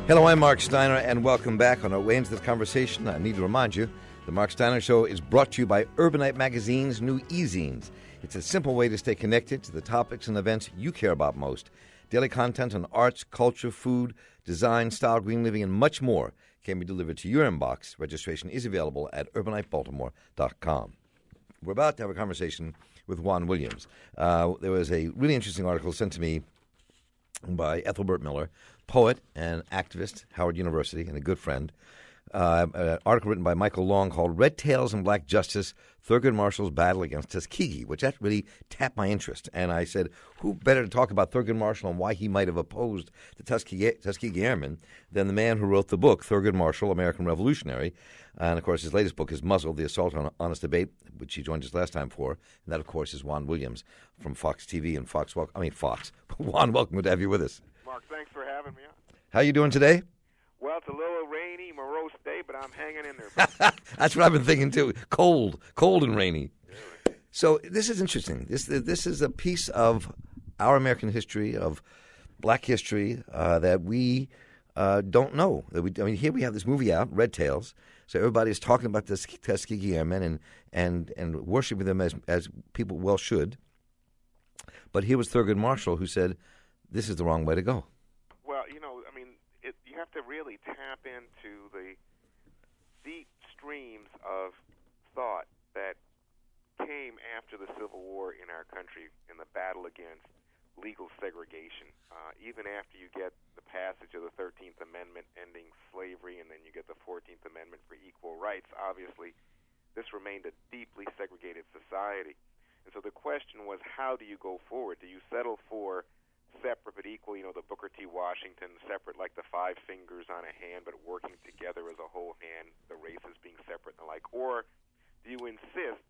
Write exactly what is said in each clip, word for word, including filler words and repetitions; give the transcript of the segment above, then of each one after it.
Hello, I'm Mark Steiner, and welcome back. On our way into this conversation, I need to remind you, the Mark Steiner Show is brought to you by Urbanite Magazine's new e-zines. It's a simple way to stay connected to the topics and events you care about most. Daily content on arts, culture, food, design, style, green living, and much more can be delivered to your inbox. Registration is available at urbanite baltimore dot com. We're about to have a conversation with Juan Williams. Uh, there was a really interesting article sent to me by Ethelbert Miller, poet and activist, Howard University, and a good friend. Uh, an article written by Michael Long called Red Tails and Black Justice, Thurgood Marshall's Battle Against Tuskegee, which that really tapped my interest. And I said, who better to talk about Thurgood Marshall and why he might have opposed the Tuskegee, Tuskegee Airmen than the man who wrote the book, Thurgood Marshall, American Revolutionary. And, of course, his latest book is Muzzled, The Assault on Honest Debate, which he joined us last time for. And that, of course, is Juan Williams from Fox T V and Fox, well, I mean, Fox. Juan, welcome. Good to have you with us. Mark, thanks for having me on. How you doing today? Well, it's a little rainy, morose day, but I'm hanging in there. That's what I've been thinking, too. Cold. Cold and rainy. Really? So this is interesting. This this is a piece of our American history, of black history, uh, that we uh, don't know. That we, I mean, here we have this movie out, Red Tails. So everybody is talking about the Tuskegee Airmen and, and, and worshiping them as, as people well should. But here was Thurgood Marshall who said, this is the wrong way to go. Well, you know, I mean, it, you have to really tap into the deep streams of thought that came after the Civil War in our country in the battle against legal segregation. Uh, even after you get the passage of the thirteenth Amendment ending slavery, and then you get the fourteenth Amendment for equal rights, obviously this remained a deeply segregated society. And so the question was, how do you go forward? Do you settle for separate but equal, you know, the Booker T. Washington, separate like the five fingers on a hand, but working together as a whole hand, the races being separate and the like? Or do you insist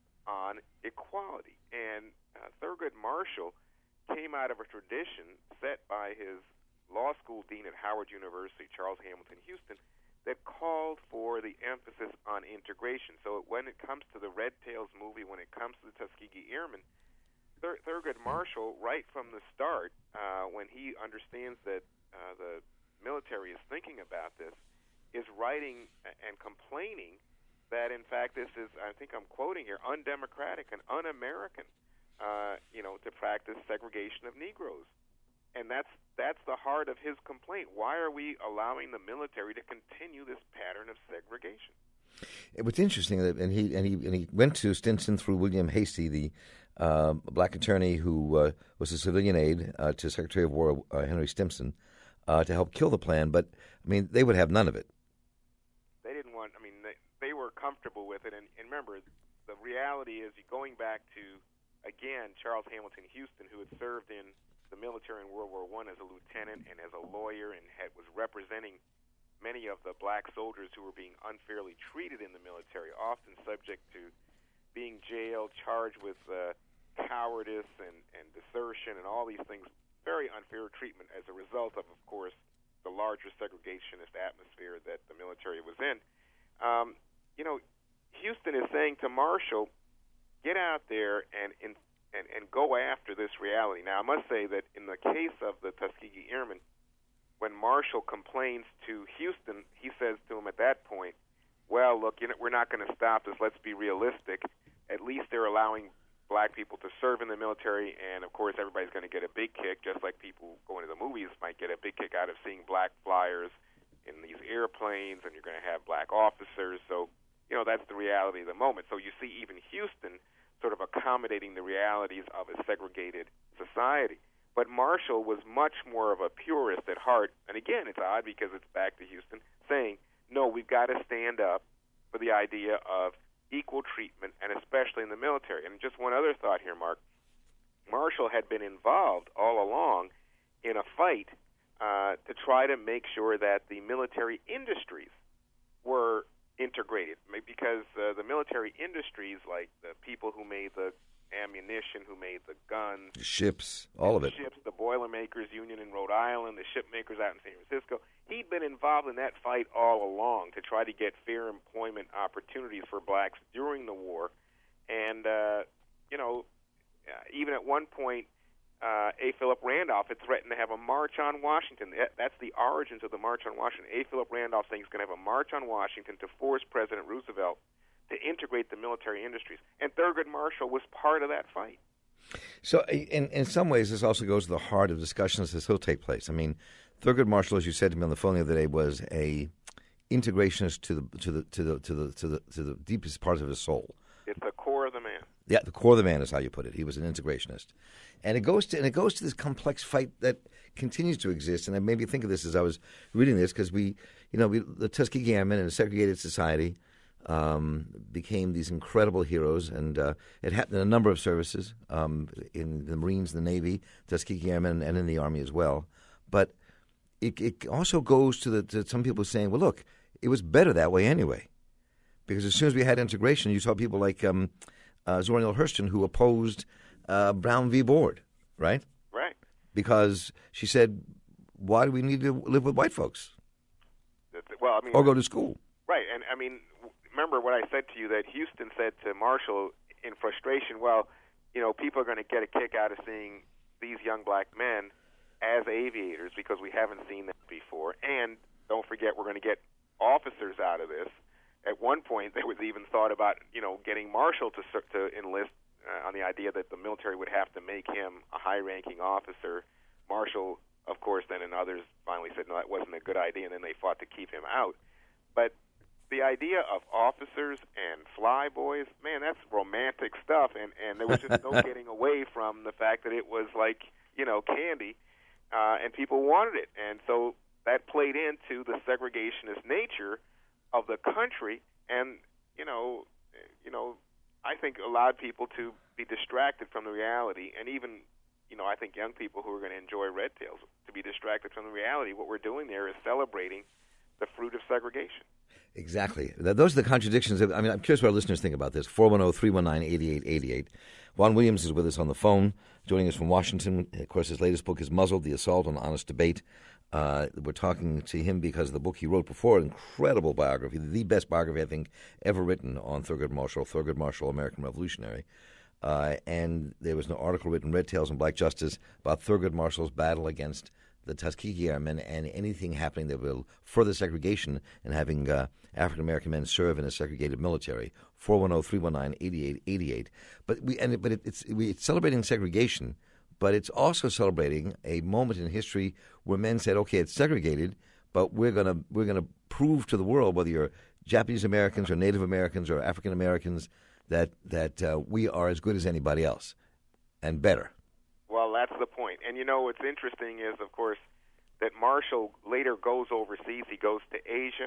on equality? And uh, Thurgood Marshall came out of a tradition set by his law school dean at Howard University, Charles Hamilton Houston, that called for the emphasis on integration. So when it comes to the Red Tails movie, when it comes to the Tuskegee Airmen, Thur- Thurgood Marshall, right from the start, uh, when he understands that uh, the military is thinking about this, is writing and complaining that, in fact, this is, I think I'm quoting here, undemocratic and un-American, uh, you know, to practice segregation of Negroes. And that's that's the heart of his complaint. Why are we allowing the military to continue this pattern of segregation? It was interesting, that, and he and he and he went to Stinson through William Hastie, the uh, black attorney who uh, was a civilian aide uh, to Secretary of War uh, Henry Stimson, uh, to help kill the plan. But I mean, they would have none of it. They didn't want. I mean, they, they were comfortable with it. And, and remember, the reality is, you're going back to again Charles Hamilton Houston, who had served in the military in World War One as a lieutenant and as a lawyer, and had, was representing many of the black soldiers who were being unfairly treated in the military, often subject to being jailed, charged with uh, cowardice and, and desertion and all these things, very unfair treatment as a result of, of course, the larger segregationist atmosphere that the military was in. Um, you know, Houston is saying to Marshall, get out there and in And, and go after this reality. Now, I must say that in the case of the Tuskegee Airmen, when Marshall complains to Houston, he says to him at that point, well, look, you know, we're not going to stop this. Let's be realistic. At least they're allowing black people to serve in the military, and, of course, everybody's going to get a big kick, just like people going to the movies might get a big kick out of seeing black flyers in these airplanes, and you're going to have black officers. So, you know, that's the reality of the moment. So you see even Houston sort of accommodating the realities of a segregated society. But Marshall was much more of a purist at heart. And again, it's odd because it's back to Houston saying, no, we've got to stand up for the idea of equal treatment, and especially in the military. And just one other thought here, Mark. Marshall had been involved all along in a fight uh, to try to make sure that the military industries were integrated, because uh, the military industries, like the people who made the ammunition, who made the guns, the ships, all of it, ships, the Boilermakers Union in Rhode Island, the ship makers out in San Francisco, he'd been involved in that fight all along to try to get fair employment opportunities for blacks during the war. And, uh, you know, uh, even at one point, uh, A. Philip Randolph had threatened to have a march on Washington. That, that's the origins of the March on Washington. A. Philip Randolph saying he's going to have a march on Washington to force President Roosevelt to integrate the military industries. And Thurgood Marshall was part of that fight. So in in some ways, this also goes to the heart of discussions that still take place. I mean, Thurgood Marshall, as you said to me on the phone the other day, was a integrationist to the to the to the to the to the, to the deepest parts of his soul. It's the core of the man. Yeah, the core of the man is how you put it. He was an integrationist, and it goes to and it goes to this complex fight that continues to exist. And I made me think of this as I was reading this because we, you know, we, the Tuskegee Airmen in a segregated society um, became these incredible heroes, and uh, it happened in a number of services um, in the Marines, the Navy, Tuskegee Airmen, and in the Army as well. But it, it also goes to the to some people saying, well, look, it was better that way anyway, because as soon as we had integration, you saw people like um, uh, Zora Neale Hurston who opposed uh, Brown v. Board, right? Right. Because she said, why do we need to live with white folks? Well, I mean, or go to school. Right, and I mean, remember what I said to you, that Houston said to Marshall in frustration, well, you know, people are going to get a kick out of seeing these young black men as aviators because we haven't seen them before, and don't forget we're going to get officers out of this. At one point, there was even thought about, you know, getting Marshall to to enlist uh, on the idea that the military would have to make him a high-ranking officer. Marshall, of course, then and others finally said, no, that wasn't a good idea, and then they fought to keep him out. But the idea of officers and flyboys, man, that's romantic stuff, and, and there was just no getting away from the fact that it was like, you know, candy, uh, and people wanted it. And so that played into the segregationist nature of the country, and you know, you know, I think allowed people to be distracted from the reality, and even, you know, I think young people who are going to enjoy Red Tails to be distracted from the reality. What we're doing there is celebrating the fruit of segregation. Exactly. Those are the contradictions. I mean, I'm curious what our listeners think about this. four one zero, three one nine, eight eight eight eight. Juan Williams is with us on the phone, joining us from Washington. Of course, his latest book is Muzzled, The Assault on Honest Debate. Uh, we're talking to him because of the book he wrote before, an incredible biography, the best biography, I think, ever written on Thurgood Marshall, Thurgood Marshall, American Revolutionary. Uh, and there was an article written, Red Tails and Black Justice, about Thurgood Marshall's battle against the Tuskegee Airmen and anything happening that will further segregation and having uh, African-American men serve in a segregated military. four one zero, three one nine, eight eight eight eight. But, we, and it, but it, it's, we, it's celebrating segregation, but it's also celebrating a moment in history where men said, okay, it's segregated, but we're going to we're going to prove to the world, whether you're Japanese Americans or Native Americans or African Americans, that, that uh, we are as good as anybody else and better. Well, that's the point. And, you know, what's interesting is, of course, that Marshall later goes overseas. He goes to Asia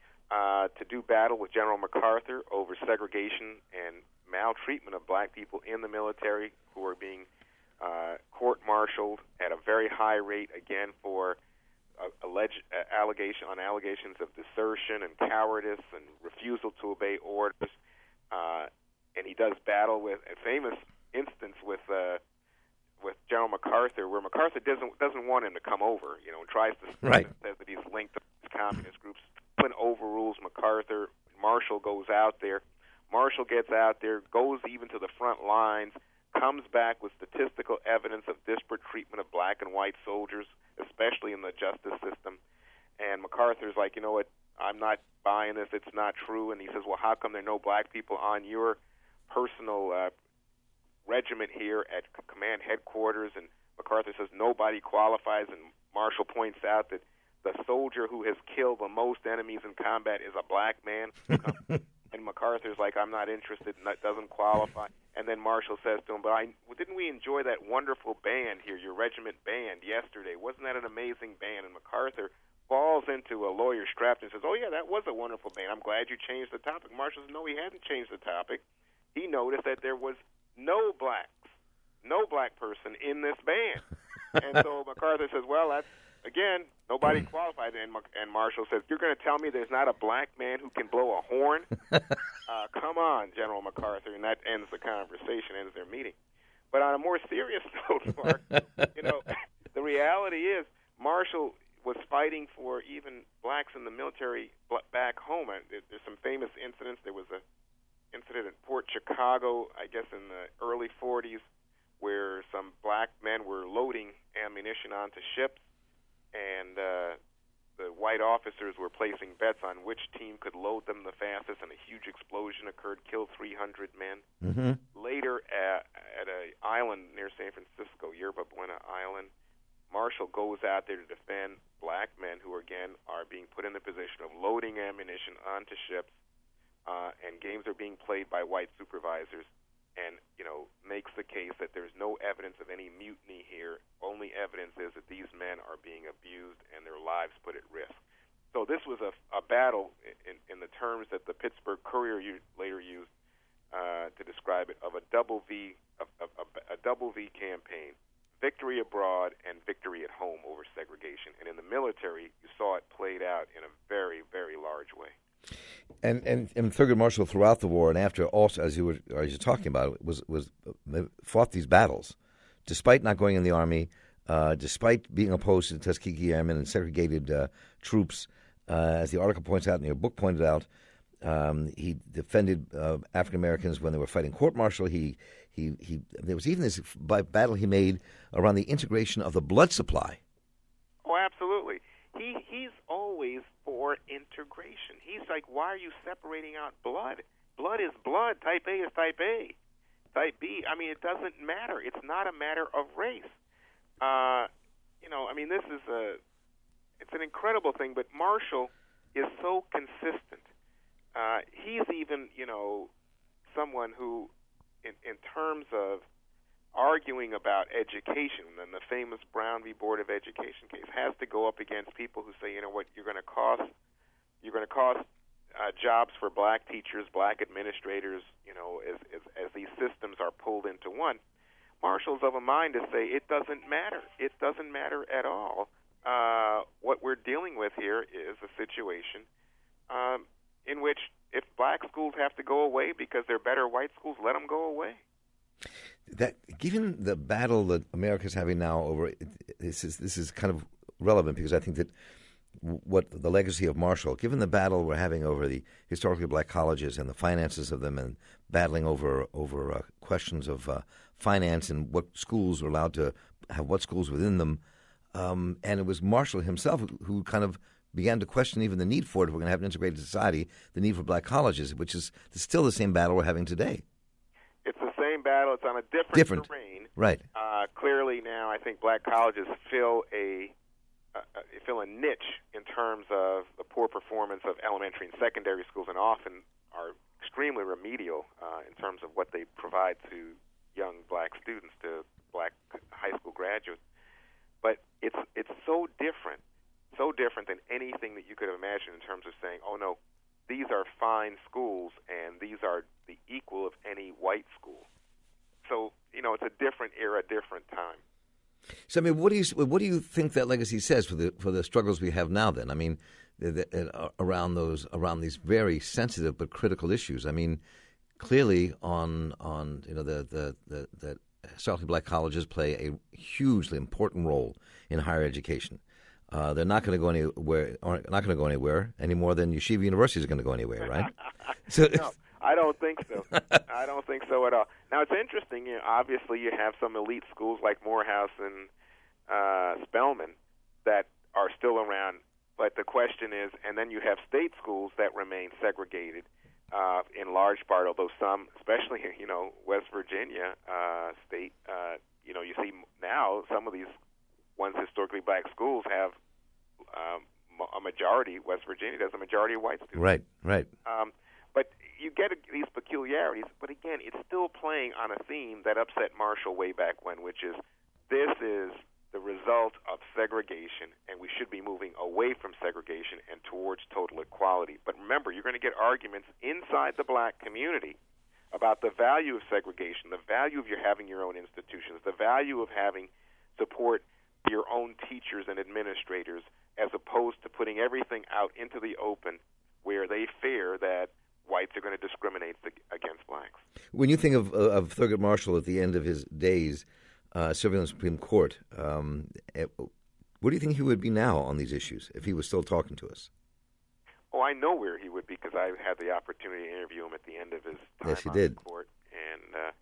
uh, to do battle with General MacArthur over segregation and maltreatment of black people in the military who are being uh, court-martialed at a very high rate, again, for uh, alleged uh, allegation on allegations of desertion and cowardice and refusal to obey orders. Uh, and he does battle with a famous instance with uh, with General MacArthur, where MacArthur doesn't doesn't want him to come over. You know, and tries to right. says that he's linked to communist groups. Clinton overrules MacArthur. Marshall goes out there. Marshall gets out there, goes even to the front lines, comes back with statistical evidence of disparate treatment of black and white soldiers, especially in the justice system. And MacArthur's like, you know what, I'm not buying this. It's not true. And he says, well, how come there are no black people on your personal uh, regiment here at command headquarters? And MacArthur says nobody qualifies. And Marshall points out that the soldier who has killed the most enemies in combat is a black man. And MacArthur's like, I'm not interested, and that doesn't qualify. And then Marshall says to him, but I, didn't we enjoy that wonderful band here, your regiment band, yesterday? Wasn't that an amazing band? And MacArthur falls into a lawyer's trap and says, oh, yeah, that was a wonderful band. I'm glad you changed the topic. Marshall says, no, he hadn't changed the topic. He noticed that there was no blacks, no black person in this band. And so MacArthur says, well, that's, again, nobody qualified. And, and Marshall says, you're going to tell me there's not a black man who can blow a horn? uh, come on, General MacArthur. And that ends the conversation, ends their meeting. But on a more serious note, Mark, you know, the reality is Marshall was fighting for even blacks in the military back home. And there's some famous incidents. There was a incident at Port Chicago, I guess in the early forties, where some black men were loading ammunition onto ships, and uh, the white officers were placing bets on which team could load them the fastest, and a huge explosion occurred, killed three hundred men. Mm-hmm. Later, at, at an island near San Francisco, Yerba Buena Island, Marshall goes out there to defend black men who, again, are being put in the position of loading ammunition onto ships, uh, and games are being played by white supervisors, and, you know, makes the case that there's no evidence of any mutiny here. Only evidence is that these men are being abused and their lives put at risk. So this was a, a battle in, in the terms that the Pittsburgh Courier u- later used uh, to describe it, of a double V, a, a, a double V campaign. Victory abroad and victory at home over segregation. And in the military, you saw it played out in a very, very large way. And and, and Thurgood Marshall, throughout the war and after, also, as you were as you're talking about, was was fought these battles, despite not going in the army, uh, despite being opposed to the Tuskegee Airmen and segregated uh, troops. Uh, as the article points out and your book pointed out, um, he defended uh, African Americans when they were fighting court-martial. He he he. There was even this battle he made around the integration of the blood supply. Oh, absolutely. He he's always for integration. He's like, why are you separating out blood? Blood is blood. Type A is type A. Type B, I mean, it doesn't matter. It's not a matter of race. Uh, you know, I mean, this is a, it's an incredible thing, but Marshall is so consistent. Uh, he's even, you know, someone who, in, in terms of arguing about education, and the famous Brown v. Board of Education case, has to go up against people who say, you know what, you're going to cost, you're going to cost uh, jobs for black teachers, black administrators, you know, as, as as these systems are pulled into one. Marshall's of a mind to say it doesn't matter. It doesn't matter at all. Uh, what we're dealing with here is a situation um, in which if black schools have to go away because they're better white schools, let them go away. That, given the battle that America's having now over this is this is kind of relevant, because I think that what the legacy of Marshall, given the battle we're having over the historically black colleges and the finances of them, and battling over over uh, questions of uh, finance and what schools were allowed to have what schools within them, um, and it was Marshall himself who, who kind of began to question even the need for it. If we're going to have an integrated society, the need for black colleges, which is still the same battle we're having today. It's the same battle. It's on a different, different. terrain. Right. Uh, clearly now, I think black colleges fill a uh, fill a niche in terms of the poor performance of elementary and secondary schools, and often are extremely remedial uh, in terms of what they provide to young black students, to black high school graduates. But it's it's so different, so different than anything that you could have imagined in terms of saying, oh no, these are fine schools and these are the equal of any white school. So, you know, it's a different era, different time. So, I mean, what do you what do you think that legacy says for the for the struggles we have now? Then, I mean, the, the, uh, around those around these very sensitive but critical issues. I mean, clearly on on you know the the the, the historically black colleges play a hugely important role in higher education. Uh, they're not going to go anywhere. Not going to go anywhere any more than Yeshiva universities are going to go anywhere, right? So, no, I don't think so. I don't think so at all. Now, it's interesting. You know, obviously, you have some elite schools like Morehouse and uh, Spelman that are still around. But the question is, and then you have state schools that remain segregated uh, in large part, although some, especially, you know, West Virginia uh, state, uh, you know, you see now some of these ones historically black schools have um, a majority, West Virginia does a majority of white students. Right, right. Um, but you get a, these peculiarities, but again, it's still playing on a theme that upset Marshall way back when, which is this is the result of segregation, and we should be moving away from segregation and towards total equality. But remember, you're going to get arguments inside the black community about the value of segregation, the value of your having your own institutions, the value of having support your own teachers and administrators, as opposed to putting everything out into the open where they fear that whites are going to discriminate against blacks. When you think of, of Thurgood Marshall at the end of his days uh, serving on the Supreme Court, um, where do you think he would be now on these issues if he was still talking to us? Oh, I know where he would be because I had the opportunity to interview him at the end of his time yes, he on did. the court. And, uh,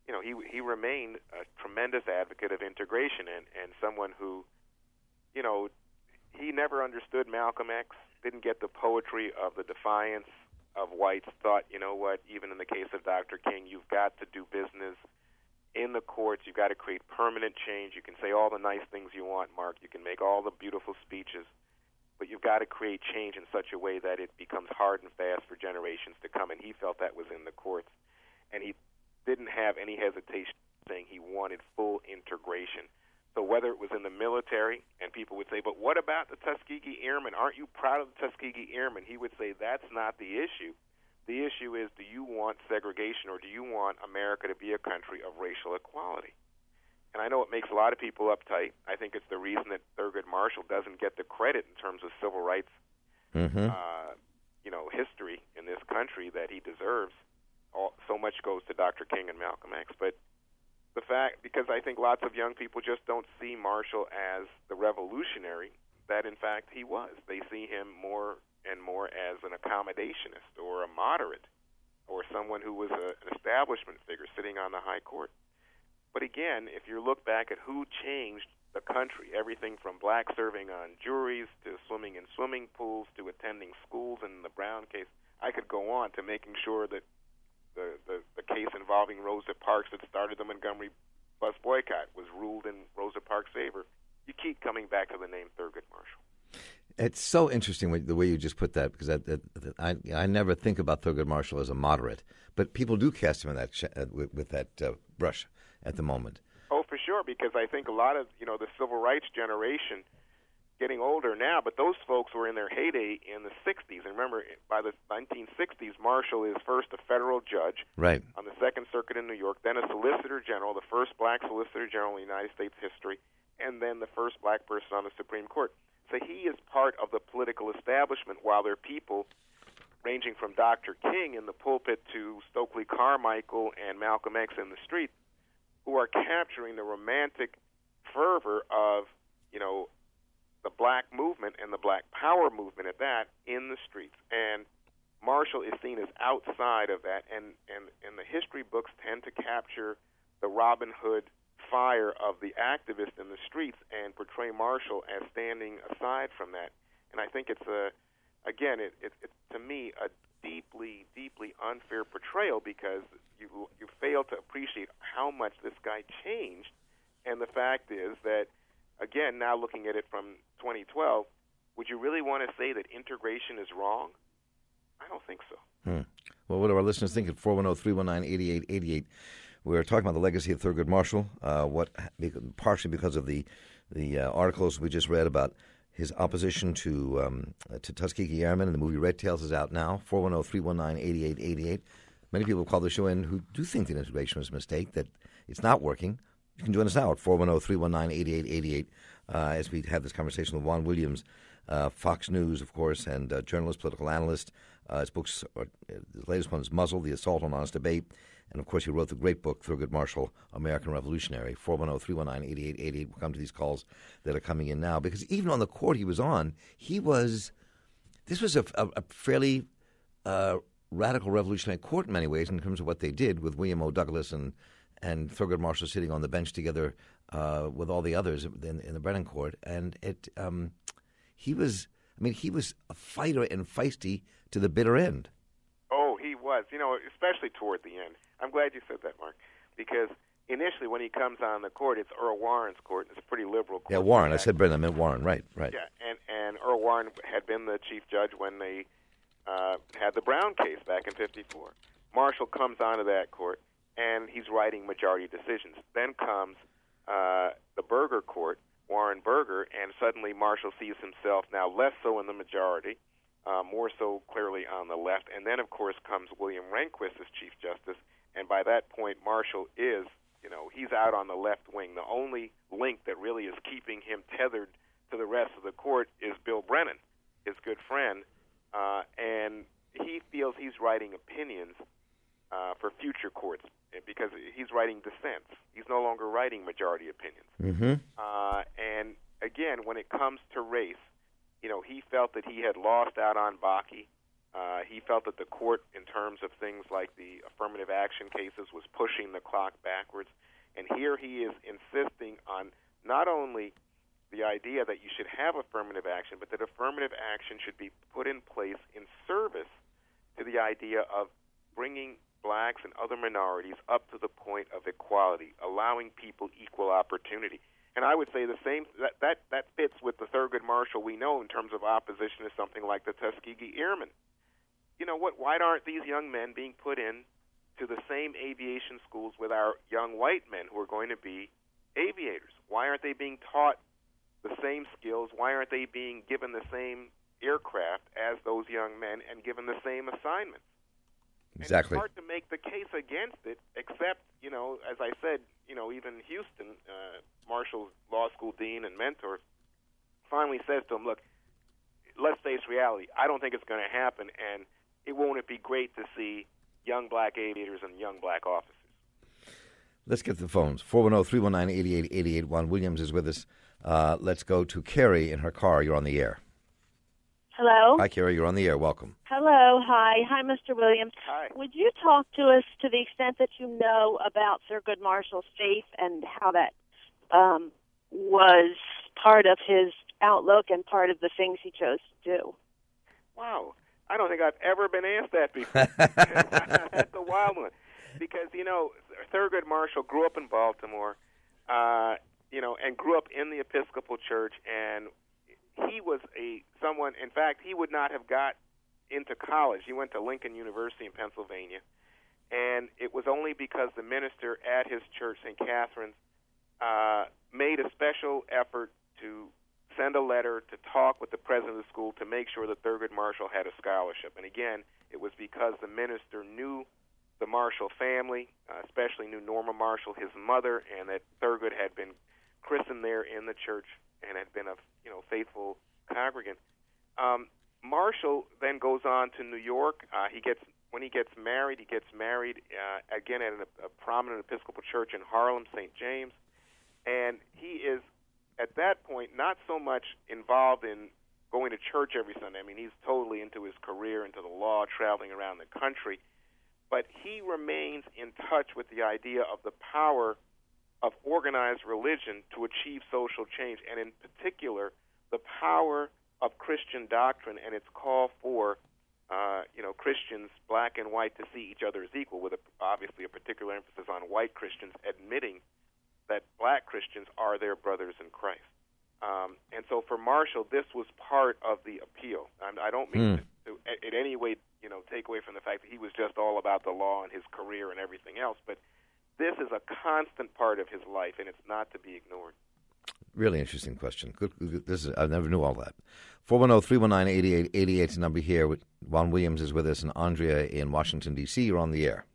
you know, he he remained a tremendous advocate of integration and, and someone who, you know, he never understood Malcolm X, didn't get the poetry of the defiance of whites, thought, you know what, even in the case of Doctor King, you've got to do business in the courts. You've got to create permanent change. You can say all the nice things you want, Mark. You can make all the beautiful speeches, but you've got to create change in such a way that it becomes hard and fast for generations to come. And he felt that was in the courts. And he didn't have any hesitation saying he wanted full integration. So whether it was in the military, and people would say, but what about the Tuskegee Airmen? Aren't you proud of the Tuskegee Airmen? He would say, that's not the issue. The issue is, do you want segregation, or do you want America to be a country of racial equality? And I know it makes a lot of people uptight. I think it's the reason that Thurgood Marshall doesn't get the credit in terms of civil rights, mm-hmm. uh, you know, history in this country that he deserves. All, so much goes to Doctor King and Malcolm X. But the fact, because I think lots of young people just don't see Marshall as the revolutionary that, in fact, he was. They see him more and more as an accommodationist or a moderate or someone who was a, an establishment figure sitting on the high court. But again, if you look back at who changed the country, everything from black serving on juries to swimming in swimming pools to attending schools in the Brown case, I could go on to making sure that the, the, the case involving Rosa Parks that started the Montgomery bus boycott was ruled in Rosa Parks' favor. You keep coming back to the name Thurgood Marshall. It's so interesting the way you just put that, because I, I, I never think about Thurgood Marshall as a moderate, but people do cast him in that with, with that uh, brush at the moment. Oh, for sure, because I think a lot of, you know, the civil rights generation getting older now, but those folks were in their heyday in the sixties. And remember, by the nineteen sixties, Marshall is first a federal judge right. on the Second Circuit in New York, then a Solicitor General, the first black Solicitor General in the United States history, and then the first black person on the Supreme Court. So he is part of the political establishment, while there are people ranging from Doctor King in the pulpit to Stokely Carmichael and Malcolm X in the street who are capturing the romantic fervor of, you know, the black movement and the black power movement at that in the streets. And Marshall is seen as outside of that, and, and, and the history books tend to capture the Robin Hood fire of the activist in the streets and portray Marshall as standing aside from that. And I think it's, a, again, it, it, it's to me a deeply, deeply unfair portrayal, because you, you fail to appreciate how much this guy changed. And the fact is that, again, now looking at it from twenty twelve, would you really want to say that integration is wrong? I don't think so. Hmm. Well, what do our listeners think at four one zero, three one nine, eight eight eight eight? We're talking about the legacy of Thurgood Marshall, uh, what partially because of the the uh, articles we just read about his opposition to um, to Tuskegee Airmen, and the movie Red Tails is out now. four one zero, three one nine, eight eight eight eight. Many people call the show in who do think that integration was a mistake, that it's not working. You can join us now at four one zero, three one nine, eight eight eight eight uh, as we have this conversation with Juan Williams, uh, Fox News, of course, and uh, journalist, political analyst. Uh, his books, are, uh, the latest one is Muzzle, The Assault on Honest Debate. And, of course, he wrote the great book, Thurgood Marshall, American Revolutionary. four one zero, three one nine, eight eight eight eight. We'll come to these calls that are coming in now. Because even on the court he was on, he was – this was a, a, a fairly uh, radical revolutionary court in many ways in terms of what they did with William O. Douglas and, and Thurgood Marshall sitting on the bench together uh, with all the others in, in the Brennan court. And it um, he was – I mean, he was a fighter and feisty to the bitter end. Oh, he was, you know, especially toward the end. I'm glad you said that, Mark, because initially when he comes on the court, it's Earl Warren's court. It's a pretty liberal court. Yeah, Warren. I said Brennan. I meant Warren. Right, right. Yeah, and, and Earl Warren had been the chief judge when they uh, had the Brown case back in fifty-four. Marshall comes onto that court, and he's writing majority decisions. Then comes uh, the Burger court, Warren Burger, and suddenly Marshall sees himself now less so in the majority, uh, more so clearly on the left. And then, of course, comes William Rehnquist as Chief Justice. And by that point, Marshall is, you know, he's out on the left wing. The only link that really is keeping him tethered to the rest of the court is Bill Brennan, his good friend. Uh, and he feels he's writing opinions uh, for future courts because he's writing dissents. He's no longer writing majority opinions. Mm-hmm. Uh, and, again, when it comes to race, you know, he felt that he had lost out on Bakke. Uh, he felt that the court, in terms of things like the affirmative action cases, was pushing the clock backwards. And here he is insisting on not only the idea that you should have affirmative action, but that affirmative action should be put in place in service to the idea of bringing blacks and other minorities up to the point of equality, allowing people equal opportunity. And I would say the same, that, that, that fits with the Thurgood Marshall we know in terms of opposition to something like the Tuskegee Airmen. You know what, why aren't these young men being put in to the same aviation schools with our young white men who are going to be aviators? Why aren't they being taught the same skills? Why aren't they being given the same aircraft as those young men and given the same assignments? Exactly. And it's hard to make the case against it, except, you know, as I said, you know, even Houston, uh, Marshall's law school dean and mentor, finally says to him, look, let's face reality. I don't think it's going to happen, and it won't it be great to see young black aviators and young black officers. Let's get to the phones. four one zero, three one nine, eight eight eight eight. Juan Williams is with us. Uh, let's go to Carrie in her car. You're on the air. Hello. Hi, Carrie. You're on the air. Welcome. Hello. Hi. Hi, Mister Williams. Hi. Would you talk to us to the extent that you know about Thurgood Marshall's faith and how that um, was part of his outlook and part of the things he chose to do? Wow. I don't think I've ever been asked that before. That's a wild one. Because, you know, Thurgood Marshall grew up in Baltimore, uh, you know, and grew up in the Episcopal Church, and he was a someone, in fact, he would not have got into college. He went to Lincoln University in Pennsylvania, and it was only because the minister at his church, Saint Catherine's, uh, made a special effort to send a letter to talk with the president of the school to make sure that Thurgood Marshall had a scholarship. And again, it was because the minister knew the Marshall family, uh, especially knew Norma Marshall, his mother, and that Thurgood had been christened there in the church and had been a you know faithful congregant. Um, Marshall then goes on to New York. Uh, he gets when he gets married, he gets married uh, again at a, a prominent Episcopal church in Harlem, Saint James, and he is at that point not so much involved in going to church every Sunday. I mean, he's totally into his career, into the law, traveling around the country, but he remains in touch with the idea of the power of organized religion to achieve social change, and in particular, the power of Christian doctrine and its call for, uh, you know, Christians, black and white, to see each other as equal, with a, obviously a particular emphasis on white Christians admitting that black Christians are their brothers in Christ. Um, and so for Marshall, this was part of the appeal. And I don't mean mm. to, to in any way, you know, take away from the fact that he was just all about the law and his career and everything else, but this is a constant part of his life, and it's not to be ignored. Really interesting question. Good, good, this is, I never knew all that. four one zero, three one nine, eight eight eight eight is the number here. Juan Williams is with us, and Andrea in Washington, D C You're on the air.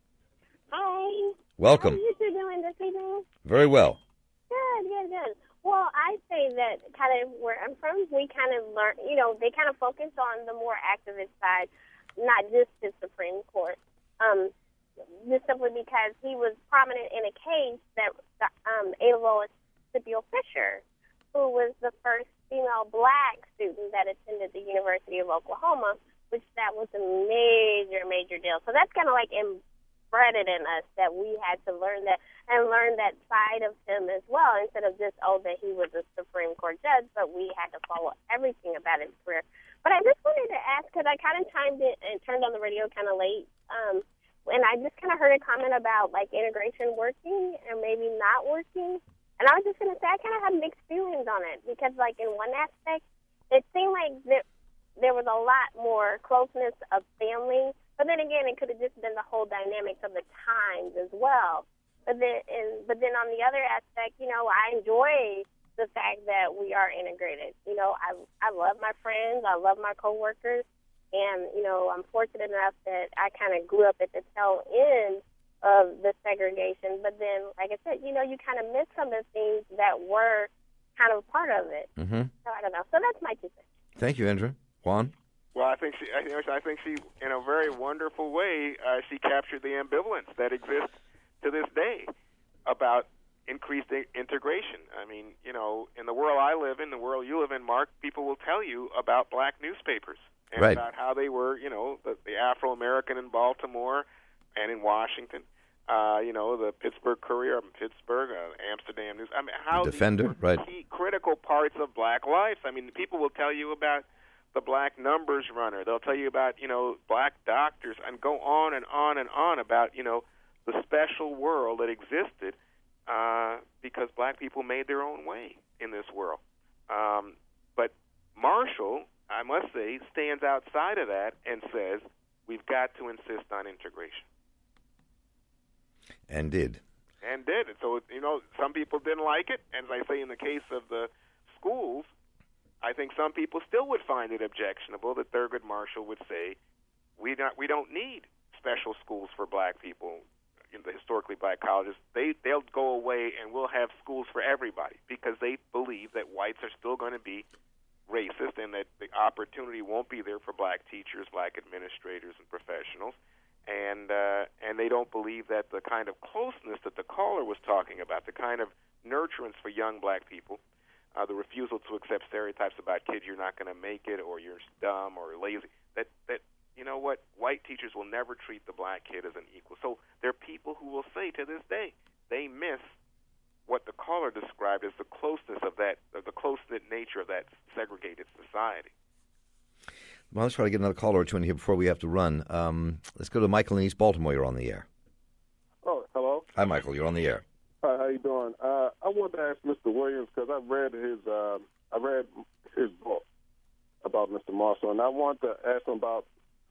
Hi. Welcome. How are you two doing this evening? Very well. Good, good, good. Well, I say that kind of where I'm from, we kind of learn, you know, they kind of focus on the more activist side, not just the Supreme Court. Um, just simply because he was prominent in a case that um, Ada Lois Scipio Fisher, who was the first female black student that attended the University of Oklahoma, which that was a major, major deal. So that's kind of like embedded in us that we had to learn that and learn that side of him as well, instead of just, oh, that he was a Supreme Court judge, but we had to follow everything about his career. But I just wanted to ask, because I kind of timed it and turned on the radio kind of late, um, and I just kind of heard a comment about, like, integration working and maybe not working. And I was just going to say I kind of have mixed feelings on it because, like, in one aspect, it seemed like there, there was a lot more closeness of family. But then again, it could have just been the whole dynamics of the times as well. But then, and, but then on the other aspect, you know, I enjoy the fact that we are integrated. You know, I I love my friends. I love my coworkers. And, you know, I'm fortunate enough that I kind of grew up at the tail end of the segregation. But then, like I said, you know, you kind of miss some of the things that were kind of part of it. Mm-hmm. So I don't know. So that's my two cents. Thank you, Andrew. Juan? Well, I think she, I think she, in a very wonderful way, uh, she captured the ambivalence that exists to this day about increased integration. I mean, you know, in the world I live in, the world you live in, Mark, people will tell you about black newspapers. and right. about how they were, you know, the, the Afro-American in Baltimore and in Washington, uh, you know, the Pittsburgh Courier in Pittsburgh, uh, Amsterdam News. I mean, how the Defender, these were right. key critical parts of black life. I mean, people will tell you about the black numbers runner. They'll tell you about, you know, black doctors, and go on and on and on about, you know, the special world that existed uh, because black people made their own way in this world. Um, but Marshall, I must say, stands outside of that and says, we've got to insist on integration. And did. And did. So, you know, some people didn't like it. And as I say, in the case of the schools, I think some people still would find it objectionable that Thurgood Marshall would say, we not, we don't need special schools for black people in the historically black colleges. They, they'll go away and we'll have schools for everybody, because they believe that whites are still going to be racist and that the opportunity won't be there for black teachers, black administrators, and professionals. And uh, and they don't believe that the kind of closeness that the caller was talking about, the kind of nurturance for young black people, uh, the refusal to accept stereotypes about kids, you're not going to make it, or you're dumb or lazy, that, that, you know what, white teachers will never treat the black kid as an equal. So there are people who will say to this day, they miss what the caller described as the closeness of that, the close-knit nature of that segregated society. Well, let's try to get another caller or two in here before we have to run. Um, let's go to Michael in East Baltimore. You're on the air. Oh, hello. Hi, Michael. You're on the air. Hi, how you doing? Uh, I wanted to ask Mister Williams, because I read his uh, I read his book about Mister Marshall, and I wanted to ask him about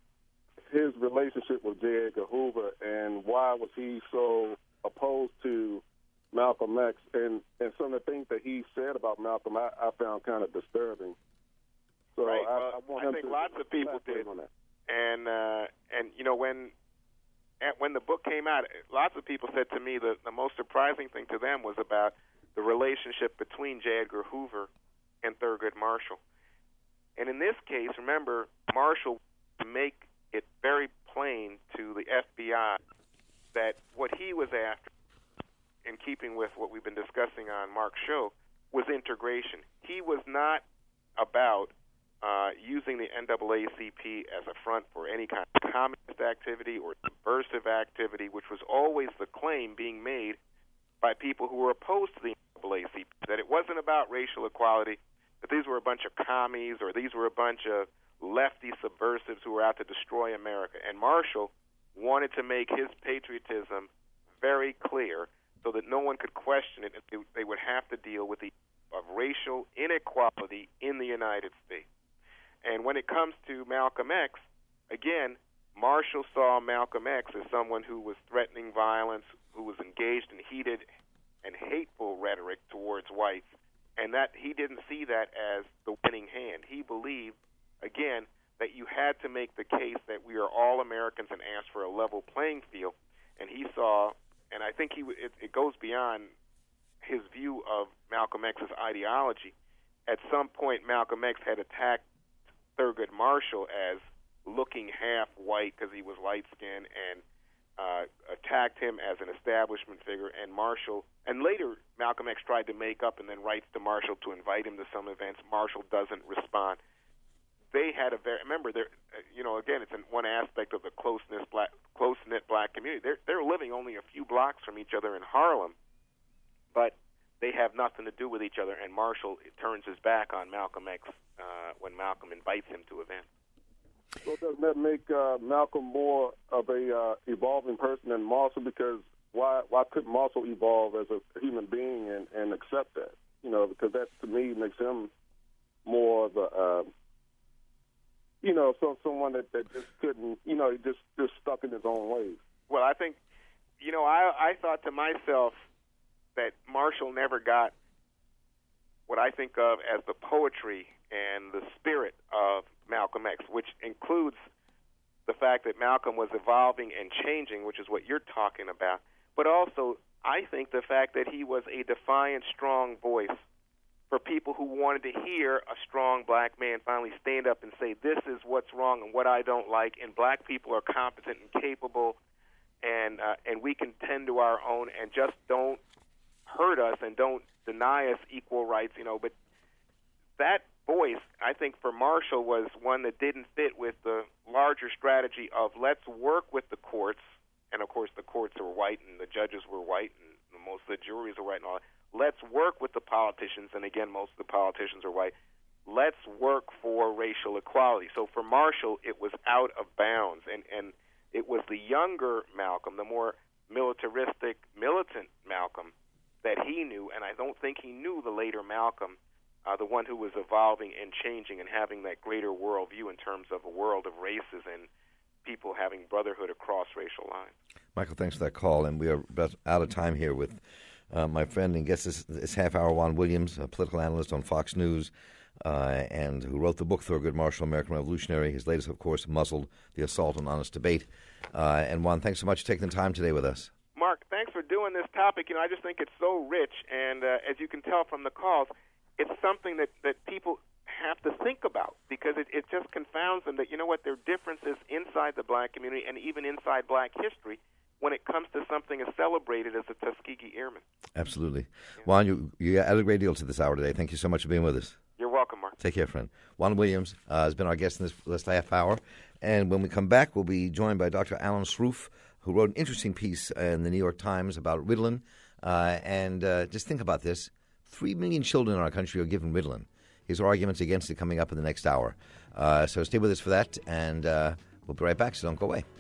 his relationship with J. Edgar Hoover and why was he so opposed to Malcolm X, and, and some of the things that he said about Malcolm I, I found kind of disturbing. So right. I, well, I, want I him think to lots of people did, on that. and uh, and you know when when the book came out, lots of people said to me that the most surprising thing to them was about the relationship between J. Edgar Hoover and Thurgood Marshall. And in this case, remember, Marshall to make it very plain to the F B I that what he was after, in keeping with what we've been discussing on Mark's show, was integration. He was not about uh, using the N double A C P as a front for any kind of communist activity or subversive activity, which was always the claim being made by people who were opposed to the N double A C P, that it wasn't about racial equality, that these were a bunch of commies or these were a bunch of lefty subversives who were out to destroy America. And Marshall wanted to make his patriotism very clear so that no one could question it. They would have to deal with the of racial inequality in the United States. And when it comes to Malcolm X, again, Marshall saw Malcolm X as someone who was threatening violence, who was engaged in heated and hateful rhetoric towards whites, and that he didn't see that as the winning hand. He believed, again, that you had to make the case that we are all Americans and ask for a level playing field. And he saw, and I think he it, it goes beyond his view of Malcolm X's ideology. At some point, Malcolm X had attacked Thurgood Marshall as looking half white because he was light-skinned, and uh, attacked him as an establishment figure. And Marshall, and later Malcolm X tried to make up and then writes to Marshall to invite him to some events. Marshall doesn't respond. They had a very, remember, they're, you know, again, it's in one aspect of the close-knit black, close-knit black community. They're, they're living only a few blocks from each other in Harlem, but they have nothing to do with each other, and Marshall turns his back on Malcolm X uh, when Malcolm invites him to events. So doesn't that make uh, Malcolm more of a uh, evolving person than Marshall? Because why why couldn't Marshall evolve as a human being and, and accept that? You know, because that to me makes him more of a uh, you know, so someone that, that just couldn't, you know, he just just stuck in his own ways. Well, I think, you know, I I thought to myself that Marshall never got what I think of as the poetry and the spirit of Malcolm X, which includes the fact that Malcolm was evolving and changing, which is what you're talking about, but also I think the fact that he was a defiant, strong voice for people who wanted to hear a strong black man finally stand up and say, this is what's wrong and what I don't like, and black people are competent and capable, and uh, and we can tend to our own, and just don't hurt us and don't deny us equal rights, you know. But that voice, I think for Marshall, was one that didn't fit with the larger strategy of let's work with the courts, and of course the courts are white and the judges were white and most of the juries are white and all that. Let's work with the politicians, and again, most of the politicians are white. Let's work for racial equality. So for Marshall, it was out of bounds, and, and it was the younger Malcolm, the more militaristic, militant Malcolm that he knew, and I don't think he knew the later Malcolm, uh, the one who was evolving and changing and having that greater worldview in terms of a world of races and people having brotherhood across racial lines. Michael, thanks for that call, and we are about out of time here with uh, my friend and guest this, this half hour, Juan Williams, a political analyst on Fox News, uh, and who wrote the book Thurgood Marshall, American Revolutionary. His latest, of course, Muzzled, The Assault on Honest Debate. Uh, and Juan, thanks so much for taking the time today with us. Mark, thanks for doing this topic. You know, I just think it's so rich, and uh, as you can tell from the calls, it's something that, that people have to think about, because it, it just confounds them that, you know what, there are differences inside the black community and even inside black history when it comes to something as celebrated as the Tuskegee Airmen. Absolutely. Yeah. Juan, you, you added a great deal to this hour today. Thank you so much for being with us. You're welcome, Mark. Take care, friend. Juan Williams uh, has been our guest in this last half hour, and when we come back, we'll be joined by Doctor Alan Sroufe, who wrote an interesting piece in the New York Times about Ritalin. Uh, and uh, just think about this. Three million children in our country are given Ritalin. His arguments against it coming up in the next hour. Uh, so stay with us for that, and uh, we'll be right back, so don't go away.